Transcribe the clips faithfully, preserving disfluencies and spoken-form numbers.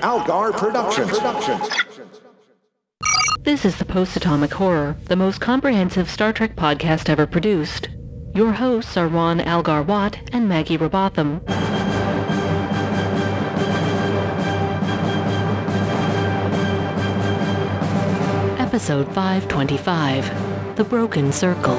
Algar Productions. This is the Post-Atomic Horror, the most comprehensive Star Trek podcast ever produced. Your hosts are Ron Algar Watt and Maggie Robotham. Episode five twenty-five, The Broken Circle.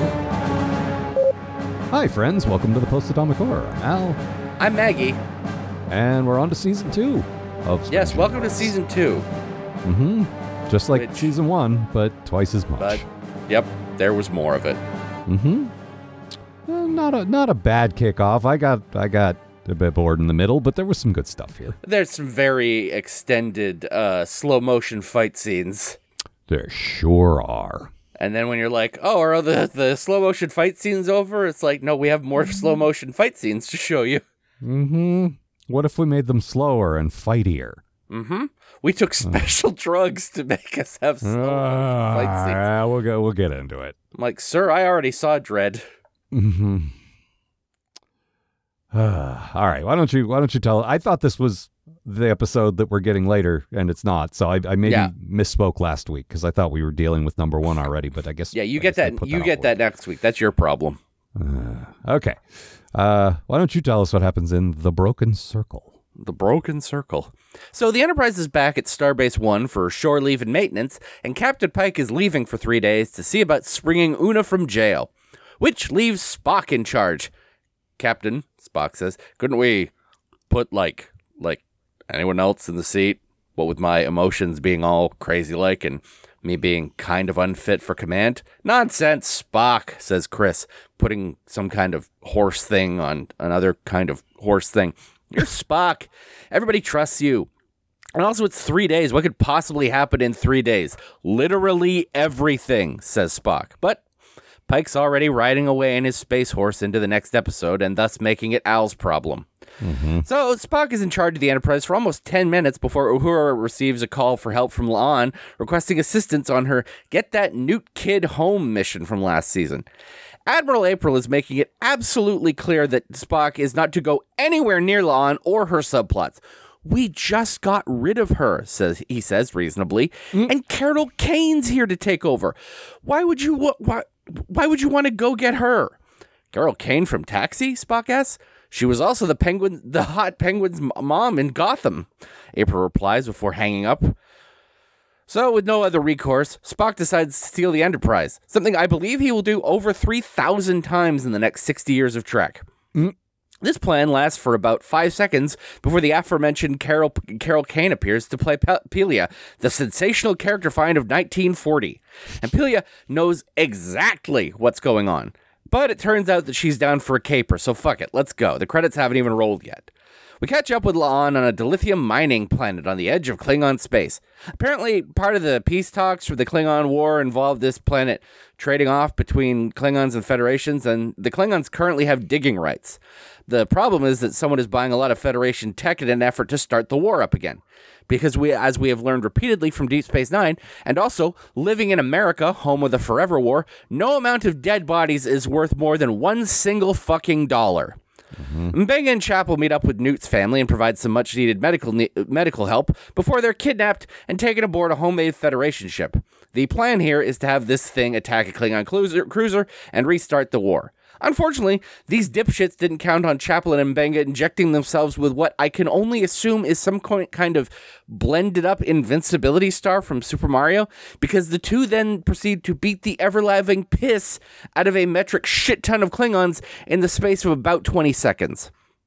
Hi friends, welcome to the Post-Atomic Horror. I'm Al. I'm Maggie. And we're on to season two of Strange Yes, welcome Universe. to season two. Mm-hmm. Just like Which- season one, but twice as much. But, yep, there was more of it. Mm-hmm. Uh, not a not a bad kickoff. I got I got a bit bored in the middle, but there was some good stuff here. There's some very extended uh, slow motion fight scenes. There sure are. And then when you're like, oh, are the, the slow motion fight scenes over? It's like, no, we have more slow motion fight scenes to show you. Mm-hmm. What if we made them slower and fightier? Mm-hmm. We took special drugs to make us have slow motion fight scenes. Uh, we'll go. We'll get into it. I'm like, sir, I already saw Dread. Mm-hmm. Uh, all right. Why don't you? Why don't you tell? I thought this was the episode that we're getting later, and it's not. So I, I maybe Yeah. misspoke last week because I thought we were dealing with number one already. But I guess Yeah, you I get guess I that. put You off get a that next week. That's your problem. little. Uh, okay. Uh, why don't you tell us what happens in the Broken Circle? The Broken Circle. So the Enterprise is back at Starbase One for shore leave and maintenance, and Captain Pike is leaving for three days to see about springing Una from jail, which leaves Spock in charge. Captain, Spock says, couldn't we put, like, like anyone else in the seat? What with my emotions being all crazy-like and me being kind of unfit for command? Nonsense, Spock, says Chris, putting some kind of horse thing on another kind of horse thing. You're Spock. Everybody trusts you. And also, it's three days. What could possibly happen in three days? Literally everything, says Spock. But Pike's already riding away in his space horse into the next episode, and thus making it Al's problem. Mm-hmm. So Spock is in charge of the Enterprise for almost ten minutes before Uhura receives a call for help from La'an, requesting assistance on her Get That Newt Kid Home mission from last season. Admiral April is making it absolutely clear that Spock is not to go anywhere near La'an or her subplots. We just got rid of her, says he says reasonably, mm. and Carol Kane's here to take over. Why would you wa- why why would you want to go get her? Carol Kane from Taxi? Spock asks. She was also the penguin, the hot penguin's mom in Gotham. April replies before hanging up. So, with no other recourse, Spock decides to steal the Enterprise, something I believe he will do over three thousand times in the next sixty years of Trek. Mm. This plan lasts for about five seconds before the aforementioned Carol, Carol Kane appears to play Pe- Pelia, the sensational character find of nineteen forty. And Pelia knows exactly what's going on. But it turns out that she's down for a caper, so fuck it, let's go. The credits haven't even rolled yet. We catch up with La'an on a dilithium mining planet on the edge of Klingon space. Apparently, part of the peace talks for the Klingon War involved this planet trading off between Klingons and Federations, and the Klingons currently have digging rights. The problem is that someone is buying a lot of Federation tech in an effort to start the war up again. Because we, as we have learned repeatedly from Deep Space Nine, and also living in America, home of the Forever War, no amount of dead bodies is worth more than one single fucking dollar. Mm-hmm. M'Benga and Chapel meet up with Newt's family and provide some much-needed medical ne- medical help before they're kidnapped and taken aboard a homemade Federation ship. The plan here is to have this thing attack a Klingon cruiser, cruiser and restart the war. Unfortunately, these dipshits didn't count on Chapel and M'Benga injecting themselves with what I can only assume is some kind of blended-up invincibility star from Super Mario, because the two then proceed to beat the ever-living piss out of a metric shit-ton of Klingons in the space of about twenty seconds.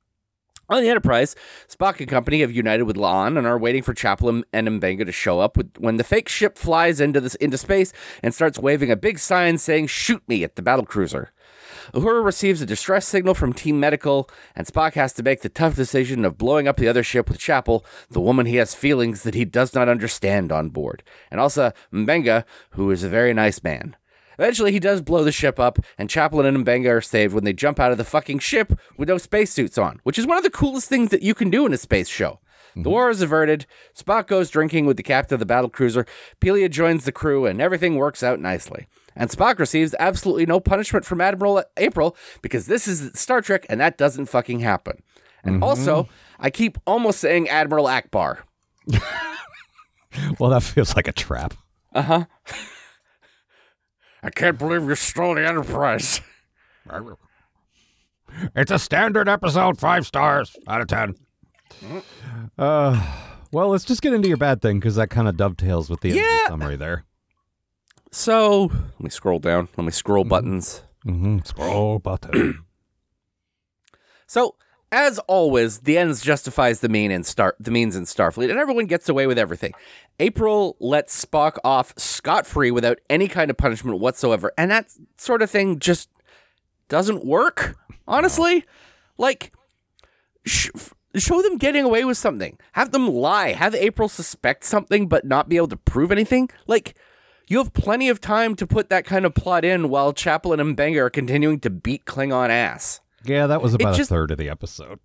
On the Enterprise, Spock and company have united with La'an and are waiting for Chapel and M'Benga to show up with, when the fake ship flies into, this, into space and starts waving a big sign saying, "Shoot me," at the battlecruiser. Uhura receives a distress signal from Team Medical, and Spock has to make the tough decision of blowing up the other ship with Chapel, the woman he has feelings that he does not understand on board, and also M'Benga, who is a very nice man. Eventually, he does blow the ship up, and Chapel and M'Benga are saved when they jump out of the fucking ship with no spacesuits on, which is one of the coolest things that you can do in a space show. Mm-hmm. The war is averted, Spock goes drinking with the captain of the battlecruiser, Pelia joins the crew, and everything works out nicely. And Spock receives absolutely no punishment from Admiral April, because this is Star Trek, and that doesn't fucking happen. And mm-hmm. also, I keep almost saying Admiral Akbar. Well, that feels like a trap. Uh-huh. I can't believe you stole the Enterprise. It's a standard episode, five stars out of ten. Uh, well, let's just get into your bad thing, because that kind of dovetails with the end of Yeah. the summary there. So, let me scroll down. Let me scroll Mm-hmm. buttons. Mm-hmm. Scroll button. So, as always, the ends justifies the mean in Star the means in Starfleet, and everyone gets away with everything. April lets Spock off scot-free without any kind of punishment whatsoever, and that sort of thing just doesn't work, honestly. Like, sh- show them getting away with something. Have them lie. Have April suspect something but not be able to prove anything. Like, you have plenty of time to put that kind of plot in while Chaplin and Mbenga are continuing to beat Klingon ass. Yeah, that was about just- a third of the episode.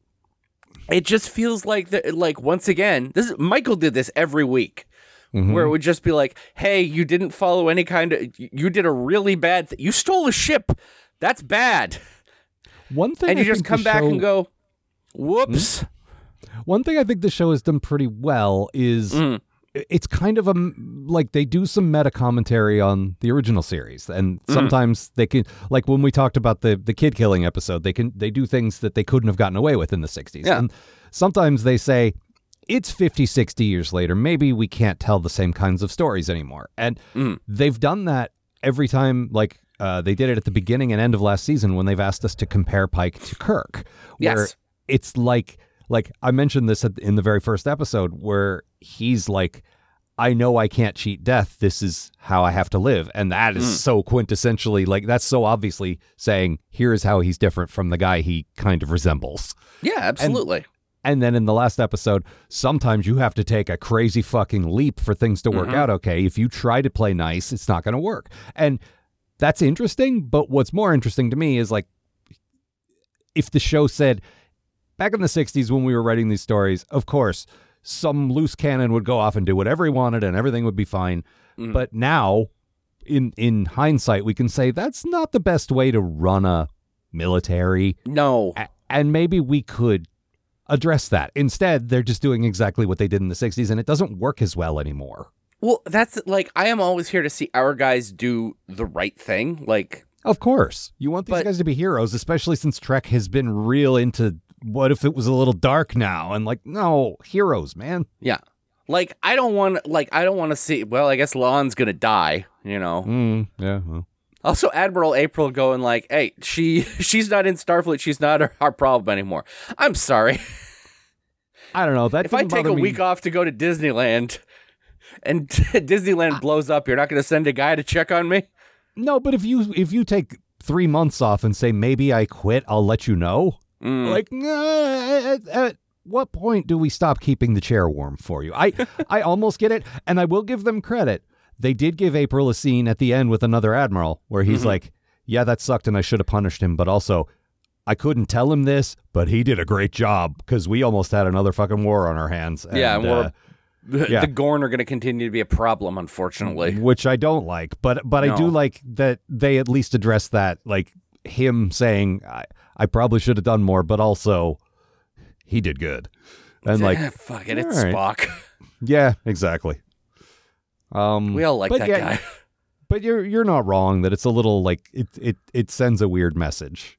It just feels like the, like once again, this is, Michael did this every week, Mhm. where it would just be like, "Hey, you didn't follow any kind of, you did a really bad, th- you stole a ship, that's bad," One thing and you I just think come the back show- and go, "Whoops." One thing I think the show has done pretty well is Mm. it's kind of a m- like they do some meta commentary on the original series, and sometimes they can, like when we talked about the the kid killing episode, they can they do things that they couldn't have gotten away with in the sixties. Yeah. And sometimes they say it's fifty, sixty years later, maybe we can't tell the same kinds of stories anymore. And Mm. they've done that every time, like uh, they did it at the beginning and end of last season when they've asked us to compare Pike to Kirk. Where Yes. it's like like I mentioned this at, in the very first episode where he's like, I know I can't cheat death. This is how I have to live. And that is Mm. so quintessentially, like, that's so obviously saying, here is how he's different from the guy he kind of resembles. Yeah, absolutely. And then in the last episode, sometimes you have to take a crazy fucking leap for things to work Mhm. out okay. If you try to play nice, it's not going to work. And that's interesting. But what's more interesting to me is, like, if the show said, back in the sixties when we were writing these stories, of course, some loose cannon would go off and do whatever he wanted and everything would be fine. Mhm. But now, in in hindsight, we can say that's not the best way to run a military. No. A- And maybe we could address that. Instead, they're just doing exactly what they did in the sixties, and it doesn't work as well anymore. Well, that's like, I am always here to see our guys do the right thing. Like, Of course. You want these But- guys to be heroes, especially since Trek has been real into what if it was a little dark now? And like, no, heroes, man. yeah. Like, I don't want, like, I don't want to see, well, I guess Lon's gonna die, you know? Mm, yeah. Well. Also, Admiral April going like, hey, she she's not in Starfleet. She's not our, our problem anymore. I'm sorry. I don't know. That If I didn't take a bother me. week off to go to Disneyland and Disneyland blows up, you're not going to send a guy to check on me? No, but if you if you take three months off and say maybe I quit, I'll let you know. Mm. Like, nah, at, at what point do we stop keeping the chair warm for you? I I almost get it, and I will give them credit. They did give April a scene at the end with another admiral where he's Mhm. like, "Yeah, that sucked, and I should have punished him, but also." I couldn't tell him this, but he did a great job because we almost had another fucking war on our hands. And, Yeah, and we're- uh, The, Yeah. the Gorn are going to continue to be a problem, unfortunately. which I don't like. But but I do No. like that they at least address that, like him saying, I, I probably should have done more, but also he did good. And like, fuck it, it's all right. Spock. yeah, exactly. Um, We all like but that yeah, guy. But you're you're not wrong that it's a little like it it it sends a weird message.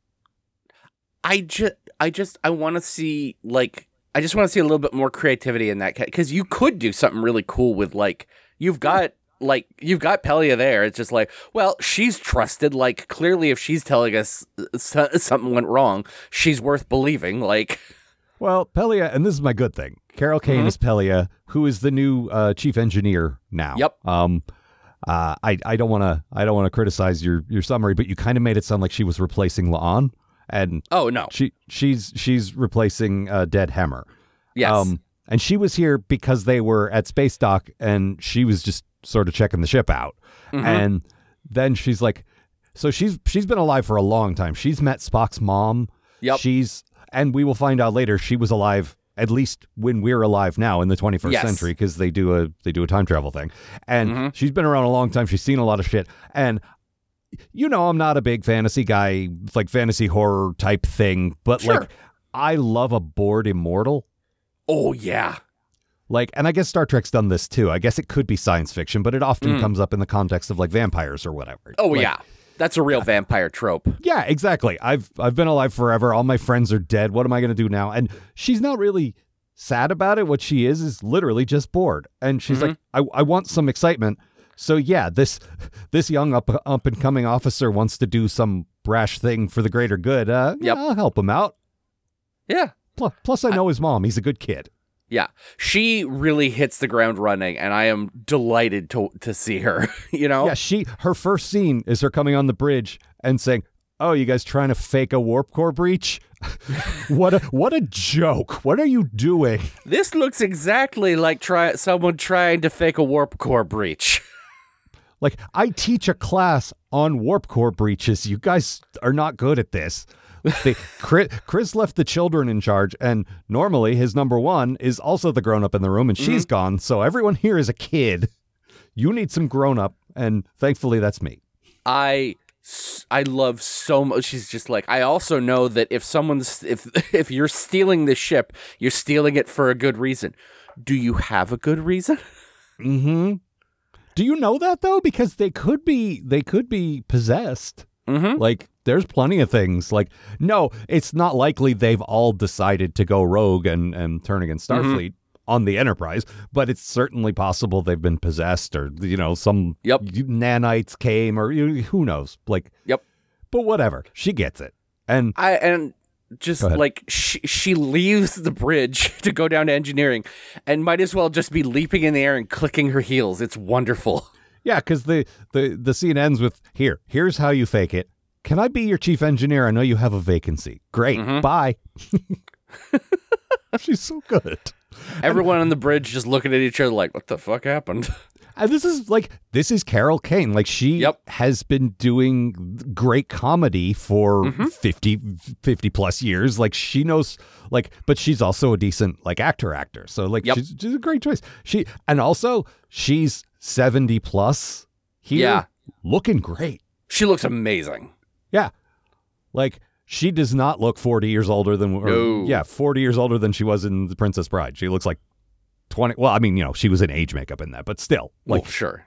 I just, I just, I want to see like, I just want to see a little bit more creativity in that because you could do something really cool with like, you've got like, you've got Pelia there. It's just like, well, she's trusted. Like, clearly, if she's telling us so- something went wrong, she's worth believing. Like, Well, Pelia, and this is my good thing. Carol Kane Mhm. is Pelia, who is the new uh, chief engineer now. Yep. Um, uh, I I don't want to I don't want to criticize your your summary, but you kind of made it sound like she was replacing La'an, and oh no, she she's she's replacing uh, Dead Hemmer. yes, Um, and she was here because they were at Space Dock, and she was just sort of checking the ship out. Mhm. And then she's like, so she's she's been alive for a long time. She's met Spock's mom. Yep. She's and we will find out later she was alive at least when we're alive now in the twenty-first Yes. century because they do a they do a time travel thing. And Mhm. she's been around a long time. She's seen a lot of shit. And you know, I'm not a big fantasy guy, like fantasy horror type thing, but Sure. like I love a bored immortal. oh yeah, Like, and I guess Star Trek's done this too. I guess it could be science fiction, but it often mm. comes up in the context of like vampires or whatever. Oh, like, yeah. That's a real yeah. vampire trope. Yeah, exactly. I've I've been alive forever. All my friends are dead. What am I going to do now? And she's not really sad about it. What she is is literally just bored. And she's mm-hmm. like, I, I want some excitement. So yeah, this this young up up and coming officer wants to do some brash thing for the greater good. Uh, yep. Yeah, I'll help him out. Yeah. Plus, plus I know I, his mom. He's a good kid. Yeah, she really hits the ground running, and I am delighted to to see her, you know? Yeah, she her first scene is her coming on the bridge and saying, oh, you guys trying to fake a warp core breach? what a what a joke. What are you doing? This looks exactly like try someone trying to fake a warp core breach. Like, I teach a class on warp core breaches. You guys are not good at this. They, Chris, Chris left the children in charge, and normally his number one is also the grown-up in the room, and mm-hmm. she's gone, so everyone here is a kid. You need some grown-up, and thankfully that's me. I I love so much. She's just like, I also know that if someone's, if if you're stealing this ship, you're stealing it for a good reason. Do you have a good reason? Mm-hmm. Do you know that, though? Because they could be, they could be possessed. Mm-hmm. Like, there's plenty of things. Like, no, it's not likely they've all decided to go rogue and, and turn against Starfleet mm-hmm. on the Enterprise, but it's certainly possible they've been possessed or, you know, some yep. nanites came or you, who knows? Like, yep. But whatever. She gets it. And I, and just like she, she leaves the bridge to go down to engineering and might as well just be leaping in the air and clicking her heels. It's wonderful. Yeah, because the, the, the scene ends with, here, here's how you fake it. Can I be your chief engineer? I know you have a vacancy. Great. Mm-hmm. Bye. She's so good. Everyone and, on the bridge just looking at each other like, what the fuck happened? And this is like, this is Carol Kane. Like, she yep. has been doing great comedy for mm-hmm. fifty, fifty plus years. Like, she knows, like, but she's also a decent, like, actor actor. So, like, yep. she's, she's a great choice. She, and also, she's seventy plus here. Yeah. Looking great. She looks amazing. Yeah. Like, she does not look forty years older than, or, no. yeah, forty years older than she was in The Princess Bride. She looks like twenty. Well, I mean, you know, she was in age makeup in that, but still. Like, well, sure.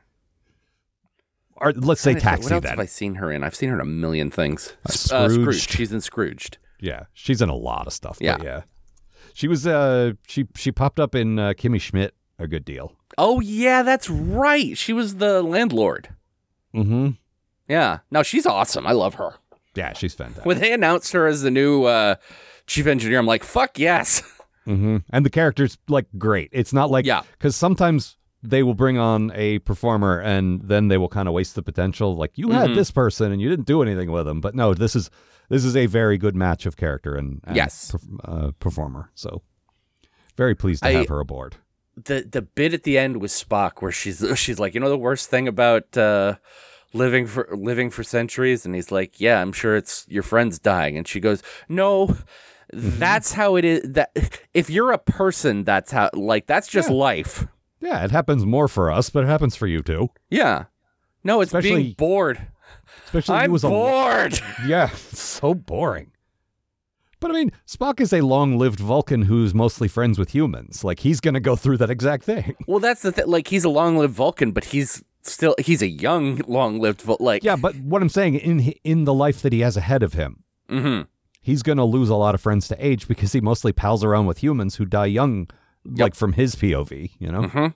Or let's say Taxi, what else then. have I seen her in? I've seen her in a million things. Uh, Scrooged. Uh, Scrooged. She's in Scrooged. Yeah. She's in a lot of stuff. Yeah. But yeah. She was, uh, she, she popped up in uh, Kimmy Schmidt a good deal. Oh, yeah, that's right. She was the landlord. Mm-hmm. Yeah. No, she's awesome. I love her. Yeah, she's fantastic. When they announced her as the new uh, chief engineer, I'm like, fuck yes. Mm-hmm. And the character's, like, great. It's not like, yeah. Because sometimes they will bring on a performer and then they will kind of waste the potential. Like, you mm-hmm. had this person and you didn't do anything with them. But no, this is this is a very good match of character and, and yes. per, uh, performer. So very pleased to I, have her aboard. The the bit at the end with Spock where she's she's like, you know, the worst thing about uh, living for living for centuries, and he's like, yeah, I'm sure it's your friends dying, and she goes, no, that's how it is. That if you're a person, that's how, like, that's just yeah. life. Yeah, it happens more for us, but it happens for you too. Yeah, no, it's especially, being bored. Especially I'm you as a, bored. Yeah, it's so boring. But I mean, Spock is a long-lived Vulcan who's mostly friends with humans. Like, he's going to go through that exact thing. Well, that's the thing. Like, he's a long-lived Vulcan, but he's still, he's a young, long-lived Vulcan. Like, yeah, but what I'm saying, in in the life that he has ahead of him, mm-hmm. he's going to lose a lot of friends to age because he mostly pals around with humans who die young, yep. like from his P O V, you know? Mm-hmm.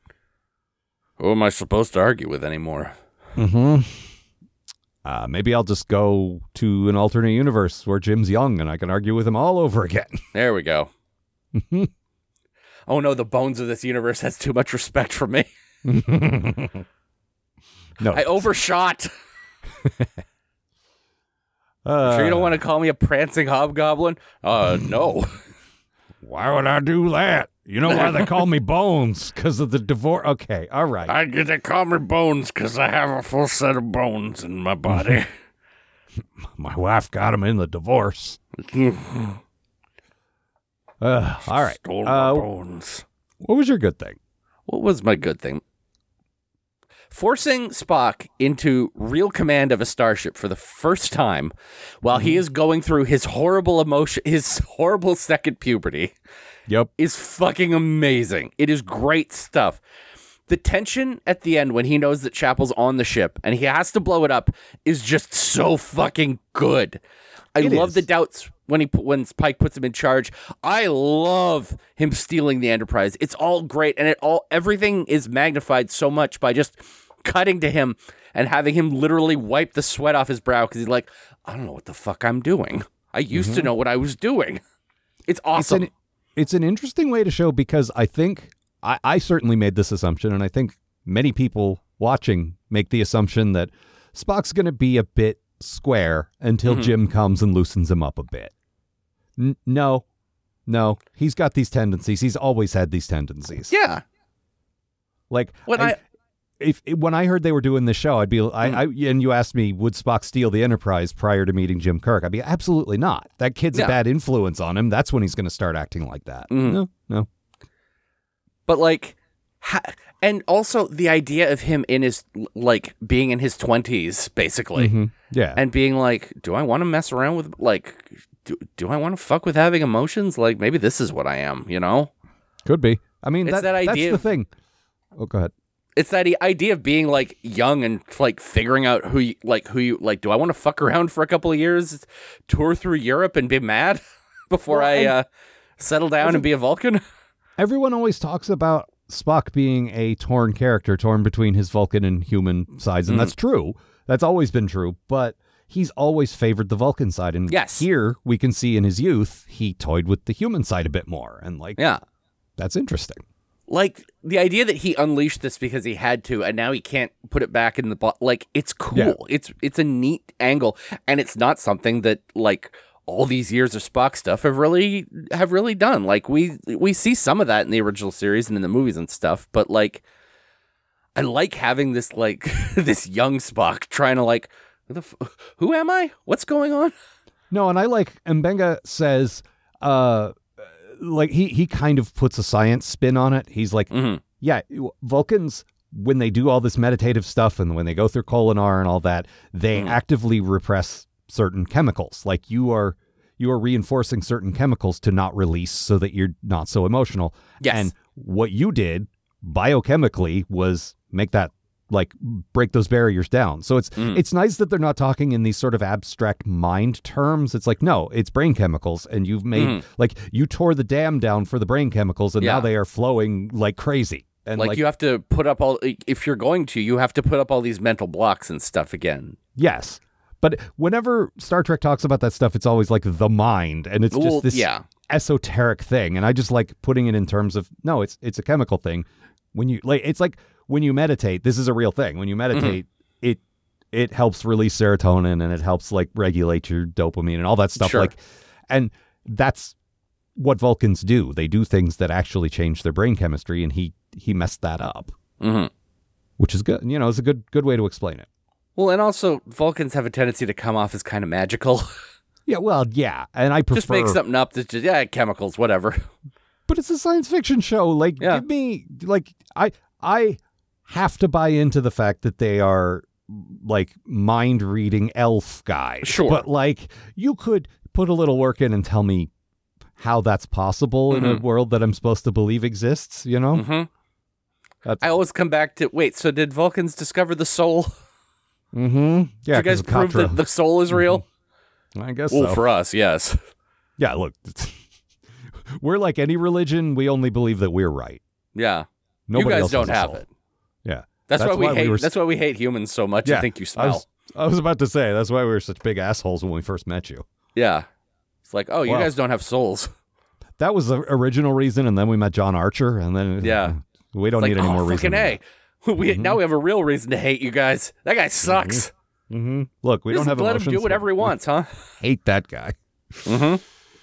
Who am I supposed to argue with anymore? Mm-hmm. Uh, maybe I'll just go to an alternate universe where Jim's young and I can argue with him all over again. There we go. Oh no, the bones of this universe has too much respect for me. No, I overshot. uh, sure you don't want to call me a prancing hobgoblin? Uh, no. Why would I do that? You know why they call me Bones? Because of the divorce. Okay, all right. I get to call me Bones because I have a full set of bones in my body. My wife got him in the divorce. uh, all right. Stole uh, my bones. What was your good thing? What was my good thing? Forcing Spock into real command of a starship for the first time while he is going through his horrible emotion, his horrible second puberty. Yep. is fucking amazing. It is great stuff. The tension at the end when he knows that Chapel's on the ship and he has to blow it up is just so fucking good. I It love is. the doubts when he when Pike puts him in charge. I love him stealing the Enterprise. It's all great, and it all everything is magnified so much by just cutting to him and having him literally wipe the sweat off his brow because he's like, I don't know what the fuck I'm doing. I used Mm-hmm. to know what I was doing. It's awesome. It's an, it's an interesting way to show because I think I, I certainly made this assumption, and I think many people watching make the assumption that Spock's going to be a bit square until Mm-hmm. Jim comes and loosens him up a bit. N- no, no, he's got these tendencies. He's always had these tendencies. yeah. Like When I, I- if when I heard they were doing this show, I'd be, I, Mm. I, and you asked me, would Spock steal the Enterprise prior to meeting Jim Kirk? I'd be, absolutely not. That kid's Yeah. a bad influence on him. That's when he's going to start acting like that. Mhm. No, no. But like, ha- and also the idea of him in his like being in his twenties, basically, Mhm. Yeah. and being like, do I want to mess around with like, do do I want to fuck with having emotions? Like maybe this is what I am, you know? Could be. I mean, It's that, that idea that's the of- thing. Oh, go ahead. It's that i- idea of being like young and like figuring out who you like who you like. Do I want to fuck around for a couple of years, tour through Europe, and be mad before Well, I and- uh, settle down and be a Vulcan? Everyone always talks about Spock being a torn character, torn between his Vulcan and human sides, and Mhm. that's true. That's always been true, but he's always favored the Vulcan side. And Yes. here we can see in his youth, he toyed with the human side a bit more. And like, Yeah. that's interesting. Like the idea that he unleashed this because he had to, and now he can't put it back in the bo- like it's cool. Yeah. It's it's a neat angle, and it's not something that like all these years of Spock stuff have really have really done. Like we we see some of that in the original series and in the movies and stuff, but like I like having this like this young Spock trying to like who, the f- who am I? What's going on? No, and I like Mbenga says, uh, like he he kind of puts a science spin on it. He's like, Mhm. yeah, Vulcans, when they do all this meditative stuff and when they go through Kolinar and all that, they Mhm. actively repress certain chemicals. Like you are you are reinforcing certain chemicals to not release so that you're not so emotional. Yes. And what you did biochemically was make that like break those barriers down. So it's Mm. it's nice that they're not talking in these sort of abstract mind terms. It's like, no, it's brain chemicals, and you've made Mm. like you tore the dam down for the brain chemicals, and Yeah. now they are flowing like crazy. And Like, like, you have to put up all if you're going to, you have to put up all these mental blocks and stuff again. yes. But whenever Star Trek talks about that stuff, it's always like the mind, and it's just Well, this yeah. esoteric thing. And I just like putting it in terms of no, it's it's a chemical thing. When you like, it's like when you meditate. This is a real thing. When you meditate, Mm-hmm. it it helps release serotonin and it helps like regulate your dopamine and all that stuff. Sure. Like, and that's what Vulcans do. They do things that actually change their brain chemistry, and he he messed that up, Mm-hmm. which is good. You know, it's a good good way to explain it. Well, and also Vulcans have a tendency to come off as kind of magical. Yeah, well, yeah, and I prefer. Just make something up that's just yeah, chemicals, whatever. But it's a science fiction show. Like, Yeah. give me like I I have to buy into the fact that they are like mind reading elf guys. Sure. But like you could put a little work in and tell me how that's possible in a Mhm. world that I'm supposed to believe exists, you know? Mm-hmm. That's I always come back to wait. So did Vulcans discover the soul? mm-hmm. Yeah, Did you guys 'cause of prove Katra. that the soul is real? I guess Well, so. for us, yes. yeah, look. We're like any religion, we only believe that we're right. Yeah. Nobody you guys else don't has a have soul. it. Yeah. That's, why we hate. were That's why we hate humans so much. Yeah, I think you I smell. was, I was about to say that's why we were such big assholes when we first met you. Yeah. It's like, oh, you Wow. guys don't have souls. That was the original reason, and then we met John Archer, and then Yeah. we don't It's like, need any oh, more reason. fucking A. We Mhm. now we have a real reason to hate you guys. That guy sucks. Mm-hmm. Look, we Just don't have let emotions. him do whatever he We wants, huh? Hate that guy. Mm-hmm.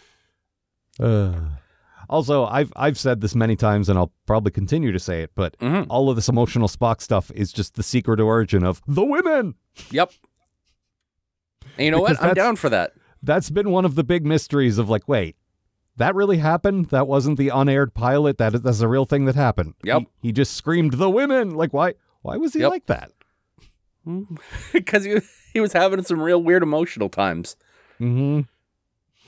Uh, also, I've I've said this many times, and I'll probably continue to say it, but Mm-hmm. all of this emotional Spock stuff is just the secret origin of the women. Yep. And you know Because what? I'm that's- down for that. That's been one of the big mysteries of like, wait, that really happened? That wasn't the unaired pilot. That is, that's a real thing that happened. Yep. He, he just screamed the women. Like, why? Why was he Yep. like that? Because he, he was having some real weird emotional times. Mm-hmm.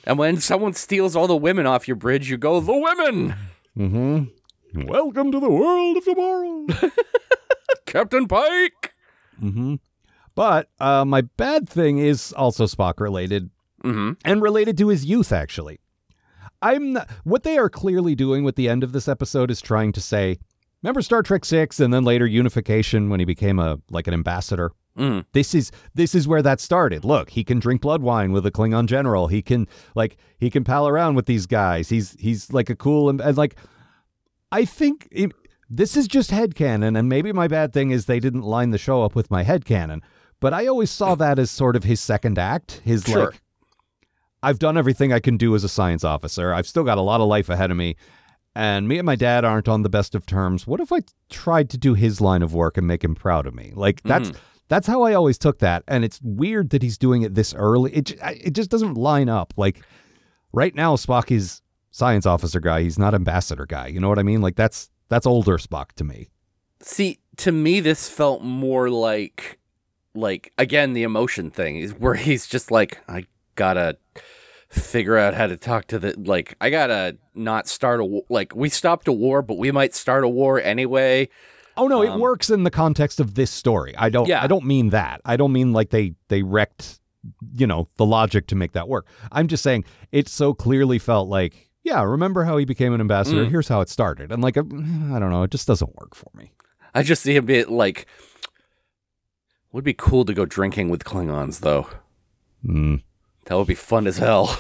And when someone steals all the women off your bridge, you go, the women! Mm-hmm. Welcome to the world of tomorrow. Captain Pike! Mm-hmm. But uh, my bad thing is also Spock related, mm-hmm. and related to his youth, actually. I'm not, what they are clearly doing with the end of this episode is trying to say, remember Star Trek six and then later Unification when he became a like an ambassador? Mm. This is this is where that started. Look, he can drink blood wine with a Klingon general. He can like he can pal around with these guys. He's he's like a cool and, and like I think it, this is just headcanon, and maybe my bad thing is they didn't line the show up with my headcanon. But I always saw that as sort of his second act. His sure. like I've done everything I can do as a science officer. I've still got a lot of life ahead of me. And me and my dad aren't on the best of terms. What if I tried to do his line of work and make him proud of me? Like, that's mm-hmm. that's how I always took that. And it's weird that he's doing it this early. It, it just doesn't line up. Like, right now, Spock is science officer guy. He's not ambassador guy. You know what I mean? Like, that's that's older Spock to me. See, to me, this felt more like, like again, the emotion thing is where he's just like, I gotta figure out how to talk to the, like, I gotta not start a war. Like, we stopped a war, but we might start a war anyway. Oh no, um, it works in the context of this story. I don't, yeah. I don't mean that. I don't mean like they, they wrecked, you know, the logic to make that work. I'm just saying it so clearly felt like, yeah, remember how he became an ambassador? Mm. Here's how it started. And like, I don't know, it just doesn't work for me. I just see him be like, would be cool to go drinking with Klingons though. Mm. That would be fun as hell.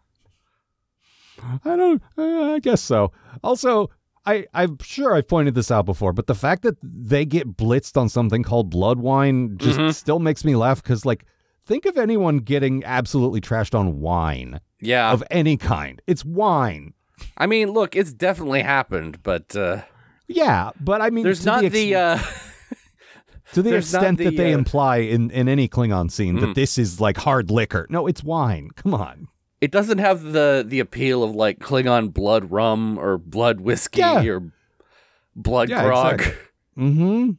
I don't, uh, I guess so. Also, I, I'm sure I've pointed this out before, but the fact that they get blitzed on something called blood wine just mm-hmm. still makes me laugh because, like, think of anyone getting absolutely trashed on wine Yeah. of any kind. It's wine. I mean, look, it's definitely happened, but uh, Yeah, but I mean, there's to not the, the, ex- uh, to the there's not extent the, that they uh, imply in, in any Klingon scene Mm. that this is like hard liquor. No, it's wine. Come on. it doesn't have the the appeal of like Klingon blood rum or blood whiskey Yeah. or blood Yeah, grog. exactly. Mm-hmm.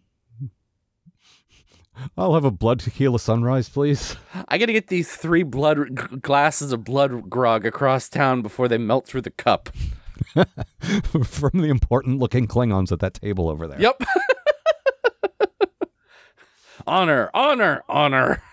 I'll have a blood tequila sunrise, please. I gotta get these three blood g- glasses of blood grog across town before they melt through the cup. From the important-looking Klingons at that table over there. Yep. Honor, honor, honor.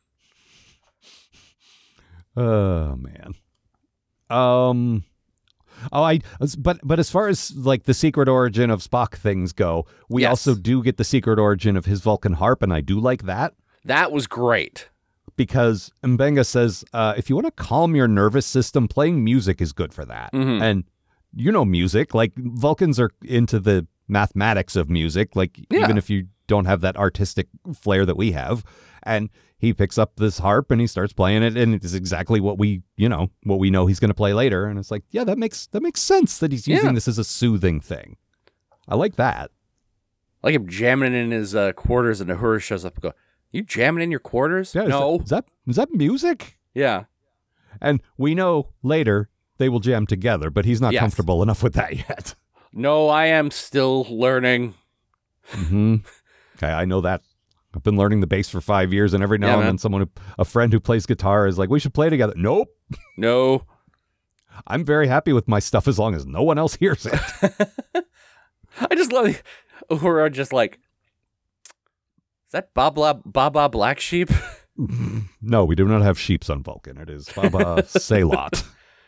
Oh man. Um. Oh, I. But but as far as like the secret origin of Spock things go, we Yes. also do get the secret origin of his Vulcan harp, and I do like that That was great. because Mbenga says uh, if you want to calm your nervous system, playing music is good for that. Mhm. And you know, music, like Vulcans are into the mathematics of music, like Yeah. even if you don't have that artistic flair that we have. And he picks up this harp and he starts playing it, and it's exactly what we, you know, what we know he's going to play later. And it's like, yeah, that makes that makes sense that he's using Yeah. this as a soothing thing. I like that. Like him jamming in his uh, quarters, and Uhura shows up and go, "You jamming in your quarters?" Yeah, is no. that, is that is that music? Yeah. And we know later they will jam together, but he's not Yes. comfortable enough with that yet. No, I am still learning. Mm-hmm. Okay, I know that. I've been learning the bass for five years, and every now Yeah, and man. then someone, who, a friend who plays guitar, is like, "We should play together." Nope. No. I'm very happy with my stuff as long as no one else hears it. I just love the Uhura just like, is that Baba Baba Black Sheep? No, we do not have sheeps on Vulcan. It is Baba Salot.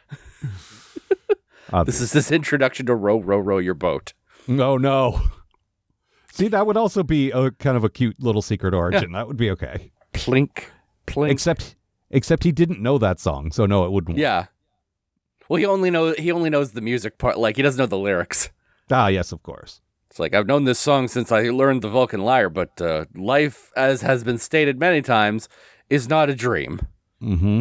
Uh, This is this introduction to row, row, row your boat. oh no. See, that would also be a kind of a cute little secret origin. That would be okay. Plink, plink. Except, except he didn't know that song, so no, it wouldn't. work. Yeah. Well, he only know he only knows the music part. Like he doesn't know the lyrics. Ah, yes, of course. It's like I've known this song since I learned the Vulcan Lyre, but uh, life, as has been stated many times, is not a dream. Mm-hmm.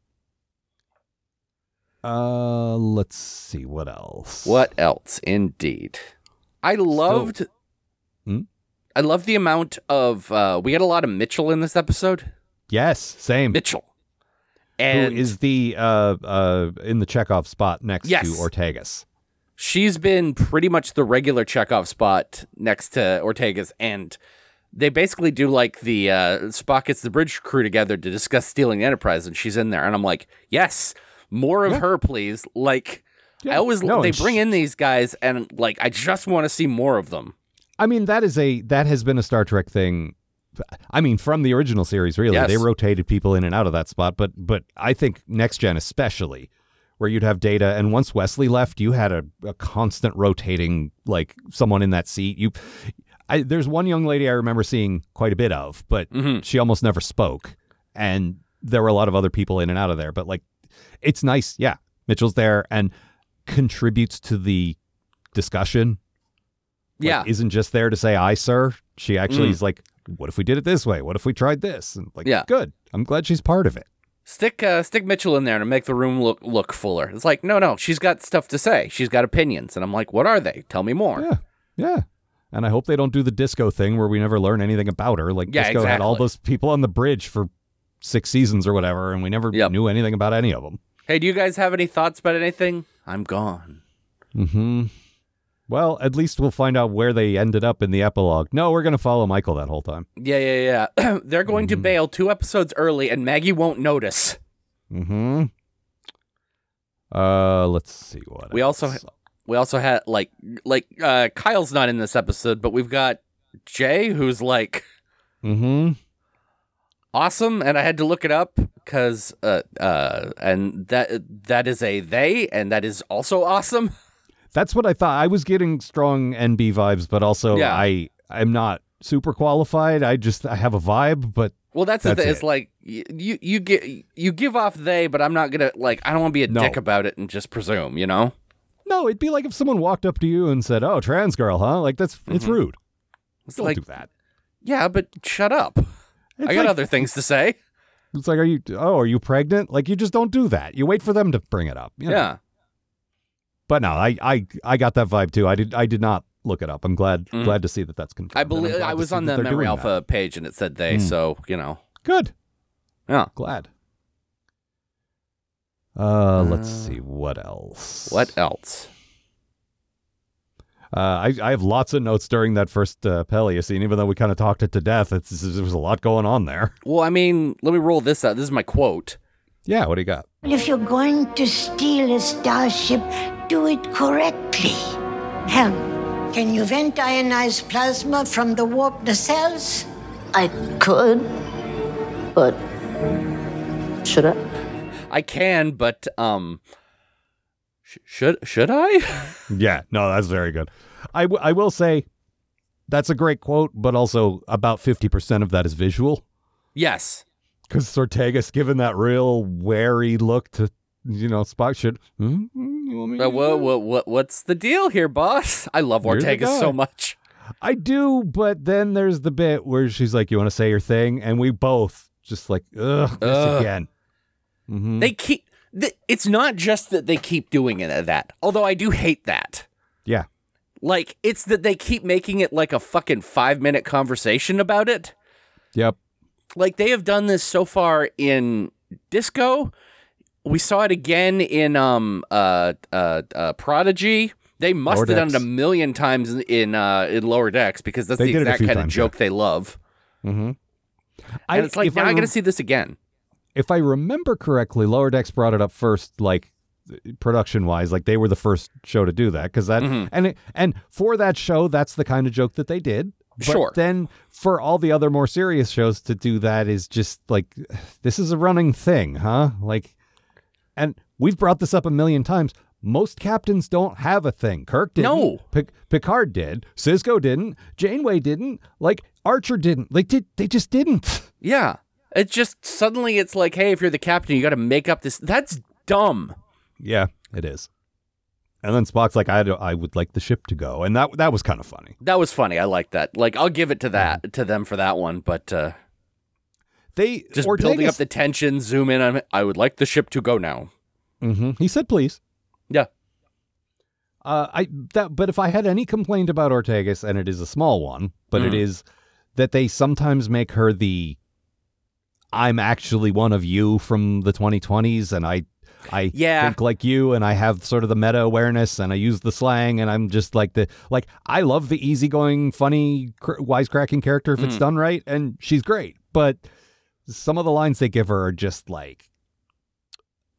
Uh, let's see what else. What else? Indeed, I loved. Hmm? I love the amount of. Uh, we had a lot of Mitchell in this episode. Yes, same. Mitchell, and Who is the uh uh in the Chekhov spot next Yes. to Ortegas? she's been pretty much the regular Chekhov spot next to Ortega's, and they basically do like the uh, Spock gets the bridge crew together to discuss stealing the Enterprise, and she's in there, and I'm like, yes, More of Yeah. her, please. Like, Yeah. I always No, they and bring sh- in these guys, and like, I just want to see more of them. I mean, that is a that has been a Star Trek thing. I mean, from the original series, really, Yes. they rotated people in and out of that spot. But but I think Next Gen especially, where you'd have Data, and once Wesley left, you had a, a constant rotating, like someone in that seat. You, I, there's one young lady I remember seeing quite a bit of, but Mhm. she almost never spoke, and there were a lot of other people in and out of there. But like, it's nice, yeah. Mitchell's there and contributes to the discussion. Like, Yeah. isn't just there to say "I, sir." She actually Mm. is like, "What if we did it this way? What if we tried this?" And like, Yeah. good. I'm glad she's part of it. Stick uh, stick Mitchell in there to make the room look look fuller. It's like, no, no, she's got stuff to say. She's got opinions, and I'm like, what are they? Tell me more. Yeah, yeah. And I hope they don't do the Disco thing where we never learn anything about her. Like Yeah, Disco had all exactly. those people on the bridge for six seasons or whatever, and we never Yep. knew anything about any of them. Hey, do you guys have any thoughts about anything? I'm gone. Hmm. Well, at least we'll find out where they ended up in the epilogue. No, we're going to follow Michael that whole time. Yeah, yeah, yeah. They're going to bail two episodes early, and Maggie won't notice. Hmm. Uh, let's see what We also else. we also had like like uh, Kyle's not in this episode, but we've got Jay, who's like Hmm. awesome, and I had to look it up because uh uh and that that is a they, and that is also awesome. That's what I thought. I was getting strong N B vibes, but also Yeah. I I'm not super qualified. I just I have a vibe, but Well, that's, the That's thing. it. It's like y- you you get you give off they, but I'm not gonna like I don't want to be a No. dick about it and just presume, you know? no, it'd be like if someone walked up to you and said, "Oh, trans girl, huh?" Like that's it's Mhm. rude. It's Don't like do that. yeah, but shut up. It's I got like, other things to say. It's like, are you? Oh, are you pregnant? Like you just don't do that. You wait for them to bring it up. you know? Yeah. But no, I I I got that vibe too. I did I did not look it up. I'm glad Mhm. glad to see that that's confirmed. I and I'm believe glad I to was see on that the they're Memory doing Alpha that. page and it said they, Mm. so you know. Good. Yeah. Glad. Uh, let's Uh, see what else. What else? Uh, I I have lots of notes during that first uh, Pelia scene. Even though we kind of talked it to death, it's, there was a lot going on there. Well, I mean, let me roll this out. This is my quote. Yeah, what do you got? If you're going to steal a starship, do it correctly. Hell, can you vent ionized plasma from the warp nacelles? I could, but should I? I can, but um, sh- should should I? Yeah, no, that's very good. I, w- I will say that's a great quote, but also about fifty percent of that is visual. Yes. Because Ortega's given that real wary look to, you know, Spock should. Hmm? You want me to Uh, do what, that?" what what what's the deal here, boss? I love You're the Ortega guy. so much. I do, but then there's the bit where she's like, "You want to say your thing?" And we both just like, "Ugh, this Ugh. again." Mhm. They keep. Th- it's not just that they keep doing it that. Although I do hate that. Yeah, Like it's that they keep making it like a fucking five minute conversation about it. yep. Like they have done this so far in Disco. We saw it again in um uh uh, uh Prodigy. They must Lower have done it a Decks. million times in in, uh, in Lower Decks because that's They the did it a exact few kind of times, joke yeah. they love. Mm-hmm. And it's like if now I, rem- got to see this again. If I remember correctly, Lower Decks brought it up first, like production wise, like they were the first show to do that because that Mhm. and it, and for that show, that's the kind of joke that they did. But Sure. then for all the other more serious shows to do that is just like this is a running thing, huh? Like, and we've brought this up a million times. Most captains don't have a thing. Kirk didn't. No. Pic- Picard did. Sisko didn't. Janeway didn't. Like Archer didn't. Like did they just didn't? Yeah. It's just suddenly it's like, hey, if you're the captain, you got to make up this. That's dumb. Yeah, it is. And then Spock's like, I, I would like the ship to go. And that that was kind of funny. That was funny. I like that. Like, I'll give it to that to them for that one. But uh, They just Ortega's- building up the tension, zoom in on it. I would like the ship to go now. Mhm. He said, please. Yeah. Uh, I that, but if I had any complaint about Ortegas, and it is a small one, but it Mhm. is that they sometimes make her the I'm actually one of you from the twenty twenties, and I I Yeah. think like you, and I have sort of the meta awareness, and I use the slang, and I'm just like the like I love the easygoing, funny, cr- wisecracking character if it's Mm. done right, and she's great. But some of the lines they give her are just like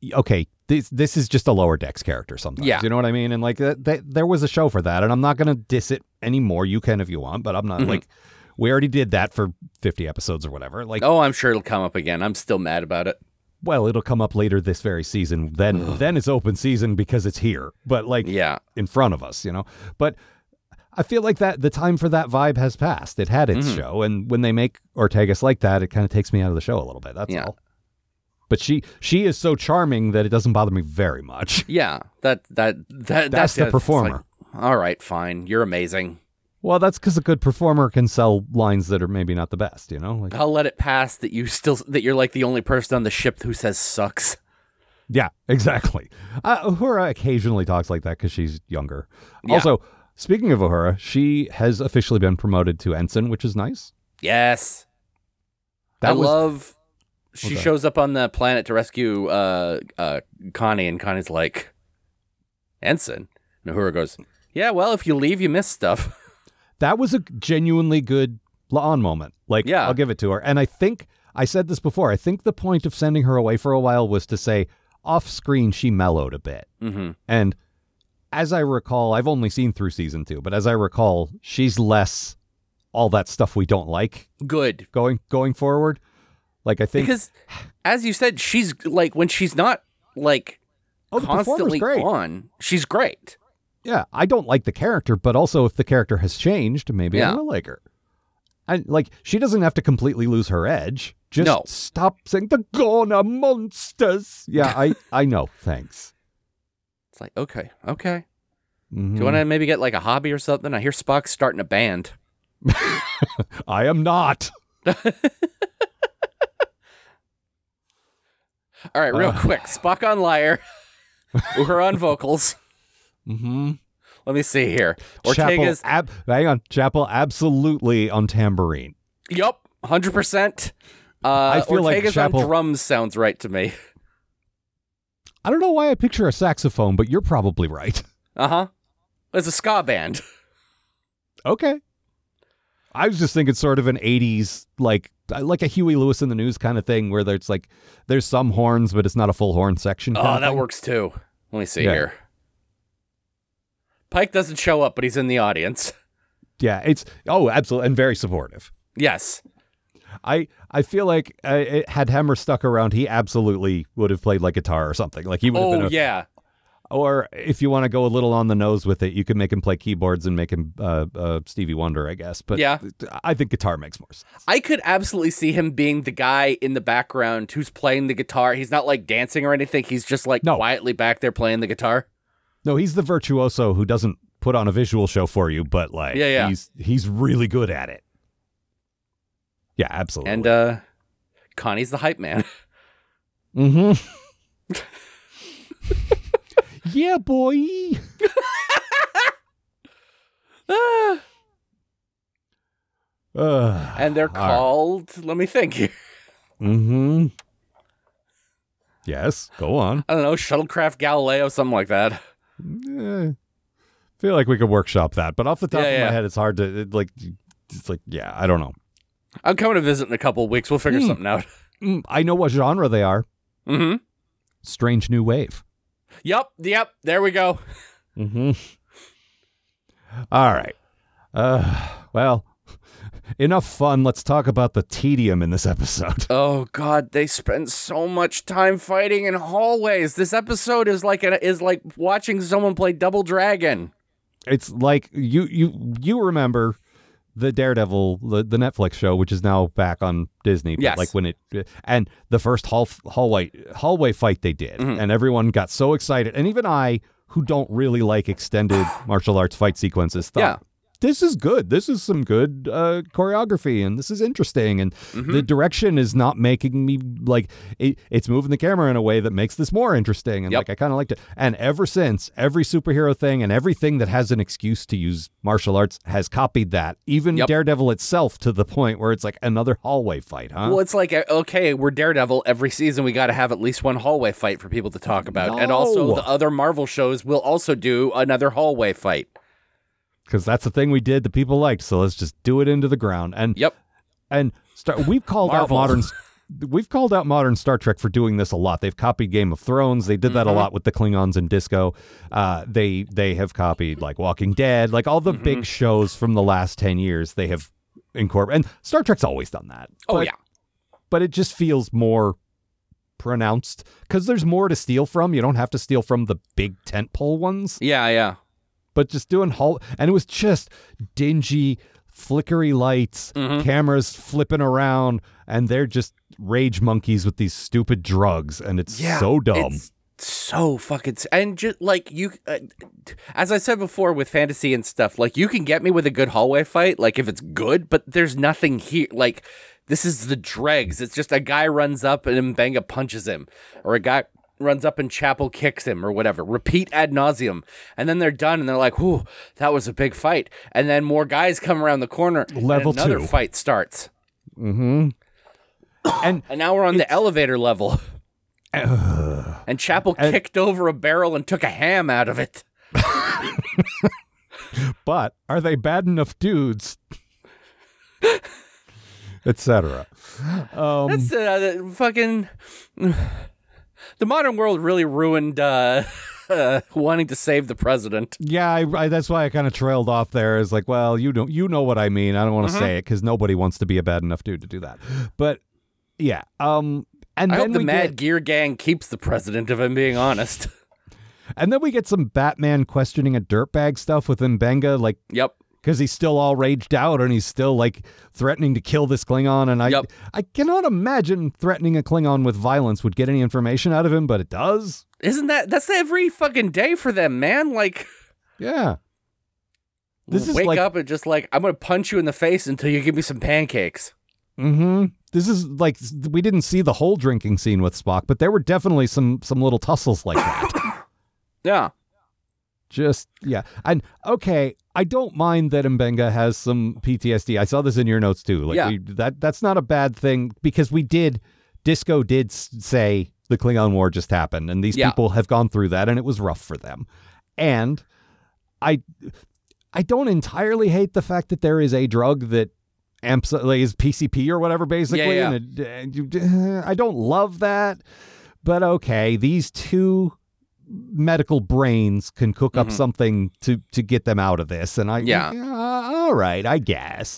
okay, this this is just a Lower Decks character sometimes. Yeah. You know what I mean? And like that, that, there was a show for that, and I'm not going to diss it anymore. You can if you want, but I'm not Mm-hmm. like, we already did that for fifty episodes or whatever. Like, Oh, I'm sure it'll come up again. I'm still mad about it. well, it'll come up later this very season. Then then it's open season because it's here, but like Yeah. in front of us, you know. But I feel like that the time for that vibe has passed. It had its Mhm. show, and when they make Ortegas like that, it kind of takes me out of the show a little bit. That's Yeah. all. But she she is so charming that it doesn't bother me very much. Yeah. That that that That's the it. It's performer. like, all right, fine. You're amazing. Well, that's because a good performer can sell lines that are maybe not the best, you know? Like, I'll let it pass that you still that you're like the only person on the ship who says sucks. yeah, exactly. Uh, Uhura occasionally talks like that because she's younger. Yeah. Also, speaking of Uhura, she has officially been promoted to ensign, which is nice. Yes. That I was, love she Okay. shows up on the planet to rescue uh uh Connie, and Connie's like, Ensign. And Uhura goes, yeah, well, if you leave, you miss stuff. that was a genuinely good La'an moment. Like, Yeah. I'll give it to her. And I think, I said this before, I think the point of sending her away for a while was to say, off screen, she mellowed a bit. Mm-hmm. And as I recall, I've only seen through season two, but as I recall, she's less all that stuff we don't like Good. going going forward. Like, I think Because, as you said, she's like, when she's not like oh, the performer's constantly great. on, she's great. Yeah, I don't like the character, but also if the character has changed, maybe I Yeah. will like her. And like, she doesn't have to completely lose her edge. Just No. stop saying the Gona monsters. Yeah, I I know. Thanks. It's like, okay, okay. Mhm. Do you want to maybe get like a hobby or something? I hear Spock's starting a band. I am not. All right, real Uh. quick. Spock on lyre. Uhura on vocals. Mm-hmm. Let me see here. Chapel, Ortega's. ab- hang on. Chapel absolutely on tambourine. Yup, one hundred percent. Uh, I feel like Ortega's Chapel- on drums sounds right to me. I don't know why I picture a saxophone, but you're probably right. Uh huh. It's a ska band. Okay. I was just thinking sort of an eighties, like like a Huey Lewis in the News kind of thing where there's like, there's some horns, but it's not a full horn section. kind Oh, of that thing. works too. Let me see Yeah. here. Pike doesn't show up, but he's in the audience. Yeah, it's, oh, absolutely, and very supportive. Yes. I I feel like uh, it, had Hammer stuck around, he absolutely would have played like guitar or something. Like he would have Oh, been a, yeah. Or if you want to go a little on the nose with it, you can make him play keyboards and make him uh, uh, Stevie Wonder, I guess. But Yeah. I think guitar makes more sense. I could absolutely see him being the guy in the background who's playing the guitar. He's not like dancing or anything. He's just like No. quietly back there playing the guitar. No, he's the virtuoso who doesn't put on a visual show for you, but like Yeah, yeah. he's he's really good at it. Yeah, absolutely. And uh Connie's the hype man. Mm-hmm. Yeah, boy. Uh, And they're all right. called, let me think here. Mm-hmm. Yes, go on. I don't know, Shuttlecraft Galileo, something like that. Eh, feel like we could workshop that, but off the top Yeah, of yeah. my head, it's hard to it, like. It's like, yeah, I don't know. I'm coming to visit in a couple of weeks. We'll figure Hmm. something out. Mm, I know what genre they are. Mm-hmm. Strange New Wave. Yep, yep, there we go. Mm-hmm. All right. Uh, well, enough fun. Let's talk about the tedium in this episode. Oh God, they spend so much time fighting in hallways. This episode is like an, is like watching someone play Double Dragon. It's like you you you remember the Daredevil, the, the Netflix show, which is now back on Disney. But Yes. like when it and the first hall, hallway hallway fight they did, Mhm. and everyone got so excited, and even I, who don't really like extended martial arts fight sequences, thought, Yeah. this is good. This is some good uh, choreography, and this is interesting. And Mm-hmm. the direction is not making me like it, it's moving the camera in a way that makes this more interesting. And Yep. like I kind of liked it. And ever since, every superhero thing and everything that has an excuse to use martial arts has copied that. Even Yep. Daredevil itself, to the point where it's like another hallway fight, huh? Well, it's like, uh, okay, we're Daredevil. Every season, we got to have at least one hallway fight for people to talk about. And also, No. the other Marvel shows will also do another hallway fight. Because that's the thing we did that people liked. So let's just do it into the ground. And Yep. and start. We've called Marvel. out modern. we've called out modern Star Trek for doing this a lot. They've copied Game of Thrones. They did that Mm-hmm. a lot with the Klingons and Disco. Uh, they they have copied like Walking Dead, like all the Mm-hmm. big shows from the last ten years. They have incorporated, and Star Trek's always done that. Oh, But- yeah. but it just feels more pronounced because there's more to steal from. You don't have to steal from the big tentpole ones, Yeah, yeah. but just doing whole, and it was just dingy, flickery lights, Mm-hmm. cameras flipping around, and they're just rage monkeys with these stupid drugs, and it's Yeah. so dumb. It's so fucking. s- And just like you, uh, as I said before with fantasy and stuff, like you can get me with a good hallway fight, like if it's good, but there's nothing here. Like, this is the dregs. It's just a guy runs up and Mbenga punches him, or a guy runs up and Chapel kicks him, or whatever. Repeat ad nauseum, and then they're done, and they're like, "Whew, that was a big fight." And then more guys come around the corner, Level and another two. fight starts, Mm-hmm. And and now we're on the elevator level. And Chapel And- kicked over a barrel and took a ham out of it. but are they bad enough dudes? Etc. Um, That's uh, the fucking. The modern world really ruined uh, uh, wanting to save the president. Yeah, I, I, that's why I kind of trailed off there. Is like, well, you don't, you know what I mean. I don't want to Mm-hmm. say it because nobody wants to be a bad enough dude to do that. But yeah, um, and I then hope the we Mad get, Gear Gang keeps the president, if I'm being honest. and then we get some Batman questioning a dirtbag stuff with Mbenga, like Yep. because he's still all raged out and he's still like threatening to kill this Klingon. And I, Yep. I cannot imagine threatening a Klingon with violence would get any information out of him, but it does. Isn't that that's every fucking day for them, man? Like, Yeah. This is wake like, up and just like, I'm gonna punch you in the face until you give me some pancakes. Mm-hmm. This is like we didn't see the whole drinking scene with Spock, but there were definitely some some little tussles like that. Yeah. Just yeah, and okay, I don't mind that Mbenga has some P T S D. I saw this in your notes too. Like Yeah. we, that that's not a bad thing because we did Disco did s- say the Klingon War just happened, and these Yeah. people have gone through that, and it was rough for them. And I I don't entirely hate the fact that there is a drug that amps like is P C P or whatever, basically. Yeah, yeah. And it, and you- I don't love that, but okay, these two medical brains can cook up Mhm. something to to get them out of this, and I Yeah. all right, I guess,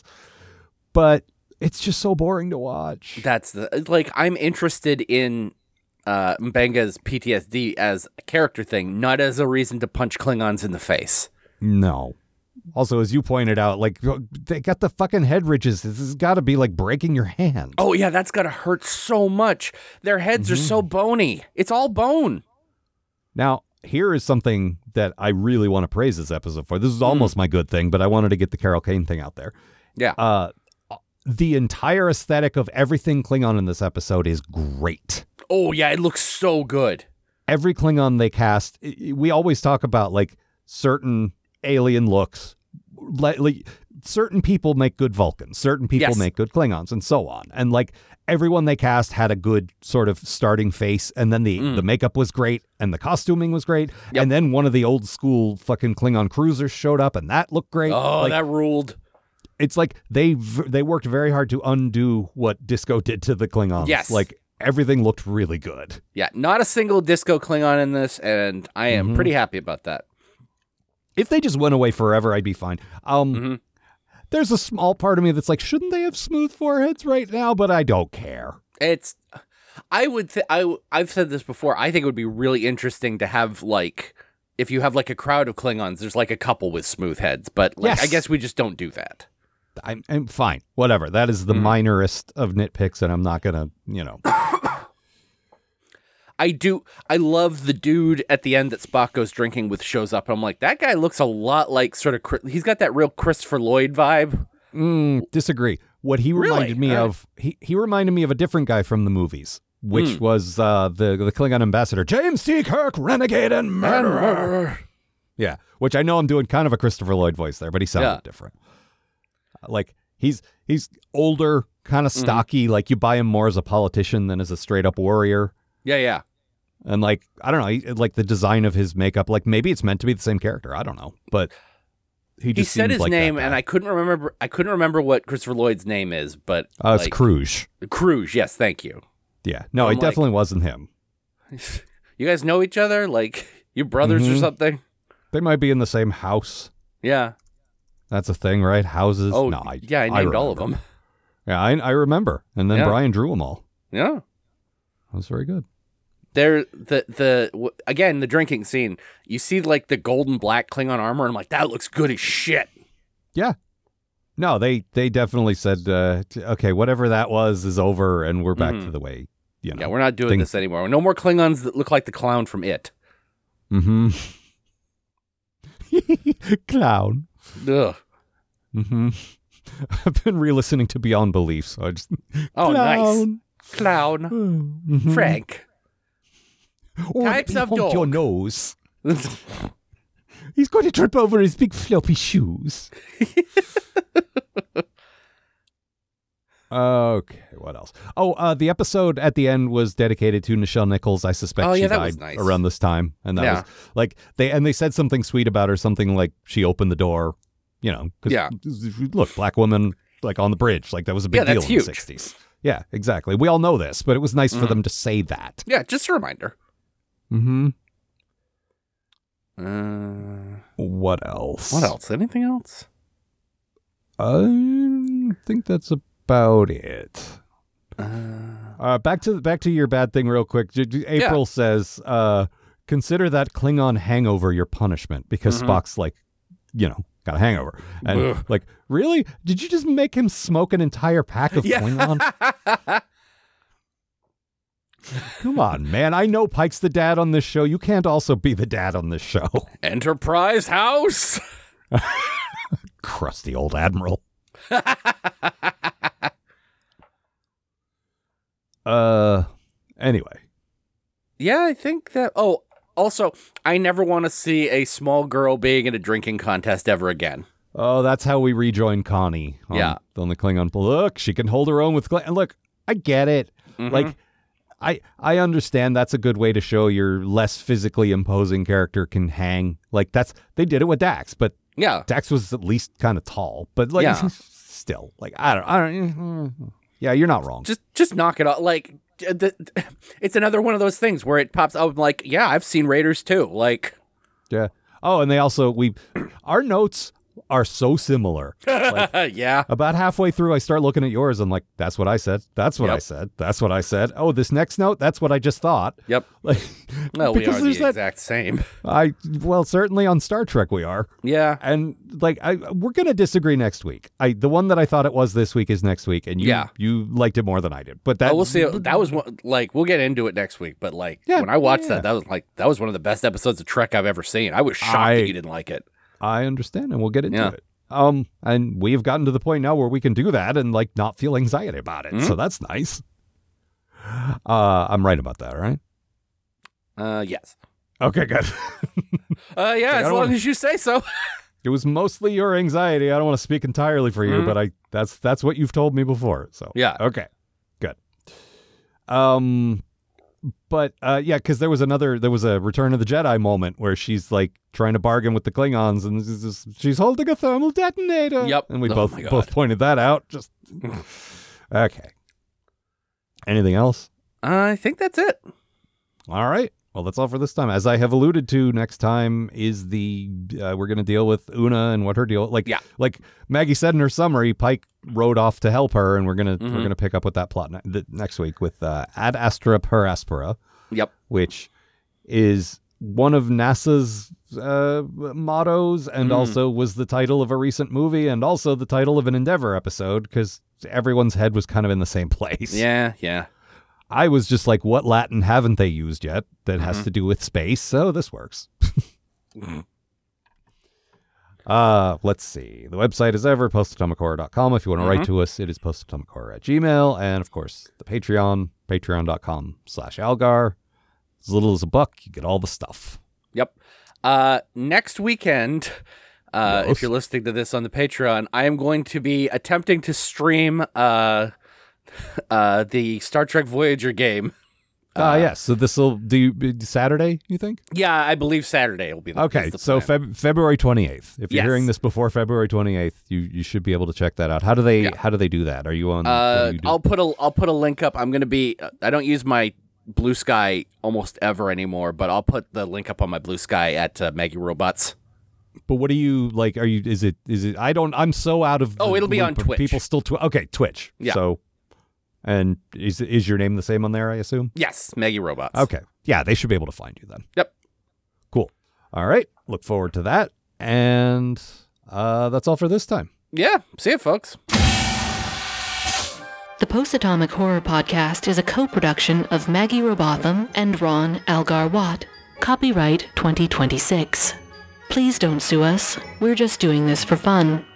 but it's just so boring to watch. That's the like I'm interested in uh Mbenga's P T S D as a character thing, not as a reason to punch Klingons in the face. No. Also, as you pointed out, like they got the fucking head ridges. This has got to be like breaking your hand. Oh yeah, that's gotta hurt so much. Their heads are so bony. It's all bone. Now, here is something that I really want to praise this episode for. This is almost my good thing, but I wanted to get the Carol Kane thing out there. Yeah. Uh, the entire aesthetic of everything Klingon in this episode is great. Oh yeah, it looks so good. Every Klingon they cast, i- i- we always talk about like certain alien looks. Like, like, certain people make good Vulcans, certain people Yes. make good Klingons, and so on. And like everyone they cast had a good sort of starting face, and then the, the makeup was great, and the costuming was great. Yep. And then one of the old school fucking Klingon cruisers showed up, and that looked great. Oh, Like, that ruled. it's like they v- they worked very hard to undo what Disco did to the Klingons. Yes. Like everything looked really good. Yeah, not a single disco Klingon in this, and I am Mm-hmm. pretty happy about that. If they just went away forever, I'd be fine. Um, Mhm. There's a small part of me that's like, shouldn't they have smooth foreheads right now? But I don't care. It's, I would, th- I, w- I've said this before. I think it would be really interesting to have like, if you have like a crowd of Klingons, there's like a couple with smooth heads, but like, Yes. I guess we just don't do that. I'm, I'm fine. Whatever. That is the minorest of nitpicks, and I'm not gonna, you know. I do. I love the dude at the end that Spock goes drinking with shows up. I'm like, that guy looks a lot like sort of. Chri- He's got that real Christopher Lloyd vibe. Mm, disagree. What he Really? reminded me All right. of, he, he reminded me of a different guy from the movies, which was uh, the the Klingon ambassador, James T. Kirk, renegade and murderer. Yeah, which I know I'm doing kind of a Christopher Lloyd voice there, but he sounded Yeah. different. Like he's he's older, kind of stocky. Like you buy him more as a politician than as a straight up warrior. Yeah, yeah. And like I don't know, he, like the design of his makeup, like maybe it's meant to be the same character. I don't know, but he He just said seemed his like that name, guy. and I couldn't remember. I couldn't remember what Christopher Lloyd's name is, but Uh, it's like, Cruise. Cruz. Yes, thank you. Yeah. No, I'm it like- definitely wasn't him. You guys know each other, like you brothers or Mhm. something? They might be in the same house. Yeah. That's a thing, right? Houses. Oh, no, I, yeah. I named all of remember. them. Yeah, I, I remember. And then Yeah. Brian drew them all. Yeah. That was very good. There, the the w- again the drinking scene. You see like the golden black Klingon armor, and I'm like, that looks good as shit. Yeah. No, they they definitely said, uh, t- okay, whatever that was is over, and we're back Mhm. to the way, you know. Yeah, we're not doing thing- this anymore. No more Klingons that look like the clown from It. Mm-hmm. Clown. Ugh. Mm-hmm. I've been re-listening to Beyond Belief, so I just... Oh, nice. Clown. Clown. Mhm. Frank. Oh, Types let me of honk dog. your nose. He's going to trip over his big floppy shoes. Okay, what else? Oh, uh, the episode at the end was dedicated to Nichelle Nichols. I suspect Oh, she yeah, that died was nice. around this time, and that Yeah. was like they and they said something sweet about her, something like she opened the door. You know, 'cause Yeah. look, black woman like on the bridge, like that was a big Yeah, deal that's in huge. the sixties. Yeah, exactly. We all know this, but it was nice for Mhm. them to say that. Yeah, just a reminder. Mm-hmm. Uh, What else? what else? Anything else? I think that's about it. Uh, Uh, back to back to your bad thing real quick. J- J- April says, uh, "Consider that Klingon hangover your punishment," because Mhm. Spock's like, you know, got a hangover, and Ugh. like, really? Did you just make him smoke an entire pack of Yeah. Klingon? Come on, man! I know Pike's the dad on this show. You can't also be the dad on this show. Enterprise House. Crusty old admiral. Uh, anyway. Yeah, I think that. Oh, also, I never want to see a small girl being in a drinking contest ever again. Oh, that's how we rejoin Connie. On, Yeah. on the Klingon. Look, she can hold her own with. Kling- and look, I get it. Mhm. Like, I I understand that's a good way to show your less physically imposing character can hang. Like that's they did it with Dax, but Yeah. Dax was at least kind of tall. But like, Yeah. still, like I don't, I don't. Yeah, you're not wrong. Just just knock it off. Like, the, it's another one of those things where it pops up. I'm like, yeah, I've seen Raiders too. Like, Yeah. Oh, and they also we our notes are so similar. Like, yeah. about halfway through, I start looking at yours. I'm like, that's what I said. That's what I Yep. said. That's what I said. Oh, this next note, that's what I just thought. Yep. Like, Well, we because are the there's that- exact same. I well, certainly on Star Trek we are, Yeah. and like I, we're gonna disagree next week. I the one that I thought it was this week is next week, and you Yeah. you liked it more than I did. But that Oh, we'll see. That was one, like, we'll get into it next week. But like, Yeah, when I watched yeah. that, that was like, that was one of the best episodes of Trek I've ever seen. I was shocked I- that you didn't like it. I understand, and we'll get into Yeah. it. Um, and we've gotten to the point now where we can do that and like not feel anxiety about it. Mhm. So that's nice. Uh, I'm right about that, right? Uh, yes. Okay, good. Uh, yeah. I As don't long wanna- as you say so. It was mostly your anxiety. I don't want to speak entirely for you, Mhm. but I that's that's what you've told me before. So Yeah. okay, good. Um, but uh, yeah, because there was another there was a Return of the Jedi moment where she's like trying to bargain with the Klingons, and this is just- she's holding a thermal detonator. Yep. and we Oh both my God. both pointed that out. Just okay. Anything else? I think that's it. All right. Well, that's all for this time. As I have alluded to, next time is the uh, we're going to deal with Una and what her deal like. Yeah. Like Maggie said in her summary, Pike rode off to help her, and we're gonna Mhm. we're gonna pick up with that plot ne- the, next week with uh, Ad Astra per Aspera, Yep. which is one of NASA's uh, mottos, and Mm. also was the title of a recent movie, and also the title of an Endeavor episode, because everyone's head was kind of in the same place. Yeah. Yeah. I was just like, what Latin haven't they used yet that has Mhm. to do with space? So this works. uh, let's see. The website is ever, postatomic horror dot com. If you want to Mhm. write to us, it is postatomic horror at gmail. And of course, the Patreon, patreon.com slash Algar. As little as a buck, you get all the stuff. Yep. Uh, next weekend, uh, Yes. if you're listening to this on the Patreon, I am going to be attempting to stream uh, uh, the Star Trek Voyager game Ah, uh, yes. So this will do Saturday, you think? Yeah, I believe Saturday will be the Okay, the so plan. Feb- February twenty-eighth. If you're Yes. hearing this before February twenty-eighth, you, you should be able to check that out. How do they Yeah. how do they do that? Are you on Uh, what do you do? I'll put a I'll put a link up. I'm gonna be. I don't use my Blue Sky almost ever anymore, but I'll put the link up on my Blue Sky at uh, Maggie Robots. But what do you like? Are you? Is it? Is it? I don't. I'm so out of. Oh, the it'll be loop on of Twitch. People still. Tw- okay, Twitch. Yeah. So, and is is your name the same on there? I assume. Yes, Maggie Robots. Okay. Yeah, they should be able to find you then. Yep. Cool. All right. Look forward to that. And uh, that's all for this time. Yeah. See you, folks. The Post-Atomic Horror Podcast is a co-production of Maggie Robotham and Ron Algar Watt. Copyright twenty twenty-six. Please don't sue us. We're just doing this for fun.